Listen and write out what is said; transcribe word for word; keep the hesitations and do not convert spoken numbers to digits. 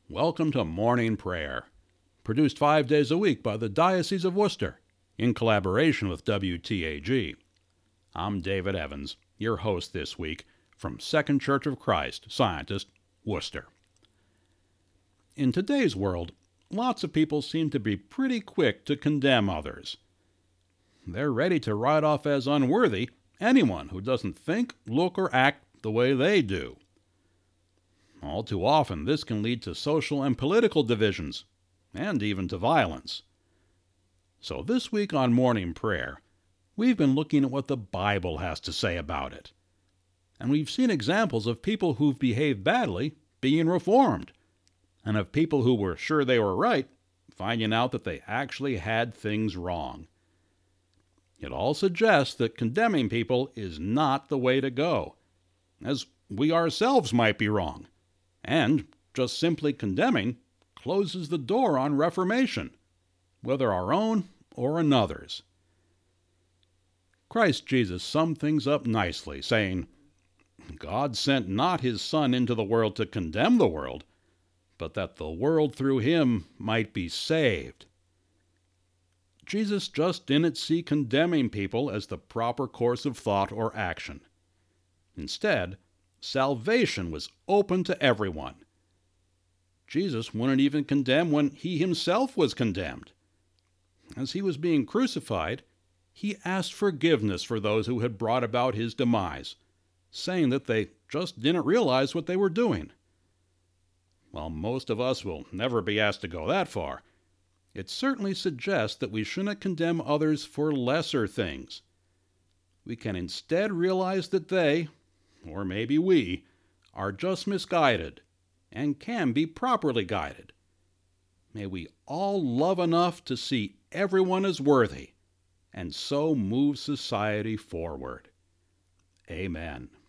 Welcome to Morning Prayer, produced five days a week by the Diocese of Worcester, in collaboration with W T A G. I'm David Evans, your host this week from Second Church of Christ, Scientist, Worcester. In today's world, lots of people seem to be pretty quick to condemn others. They're ready to write off as unworthy anyone who doesn't think, look, or act the way they do. All too often, this can lead to social and political divisions, and even to violence. So this week on Morning Prayer, we've been looking at what the Bible has to say about it. And we've seen examples of people who've behaved badly being reformed, and of people who were sure they were right finding out that they actually had things wrong. It all suggests that condemning people is not the way to go, as we ourselves might be wrong. And just simply condemning closes the door on reformation, whether our own or another's. Christ Jesus summed things up nicely, saying, God sent not his Son into the world to condemn the world, but that the world through him might be saved. Jesus just didn't see condemning people as the proper course of thought or action. Instead, salvation was open to everyone. Jesus wouldn't even condemn when he himself was condemned. As he was being crucified, he asked forgiveness for those who had brought about his demise, saying that they just didn't realize what they were doing. While most of us will never be asked to go that far, it certainly suggests that we shouldn't condemn others for lesser things. We can instead realize that they, or maybe we, are just misguided and can be properly guided. May we all love enough to see everyone as worthy, and so move society forward. Amen.